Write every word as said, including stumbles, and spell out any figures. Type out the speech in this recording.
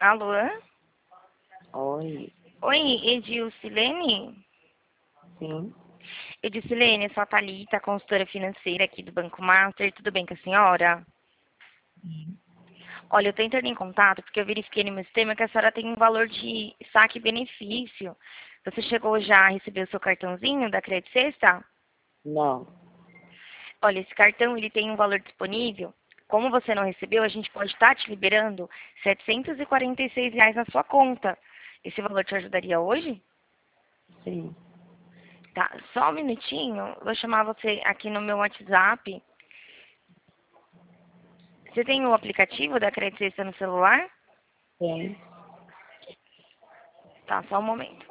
Alô? Oi, Oi, Edilcilene? sim, Edilcilene, sou a Thalita, consultora financeira aqui do Banco Master. Tudo bem com a senhora? sim, Olha, eu tô entrando em contato porque eu verifiquei no meu sistema que a senhora tem um valor de saque e benefício. Você chegou já a receber o seu cartãozinho da Credit Sexta? não, Olha, esse cartão ele tem um valor disponível. Como você não recebeu, a gente pode estar te liberando setecentos e quarenta e seis reais na sua conta. Esse valor te ajudaria hoje? sim, Tá, só um minutinho. Vou chamar você aqui no meu WhatsApp. Você tem o aplicativo da Credit Sexta no celular? tem, Tá, só um momento.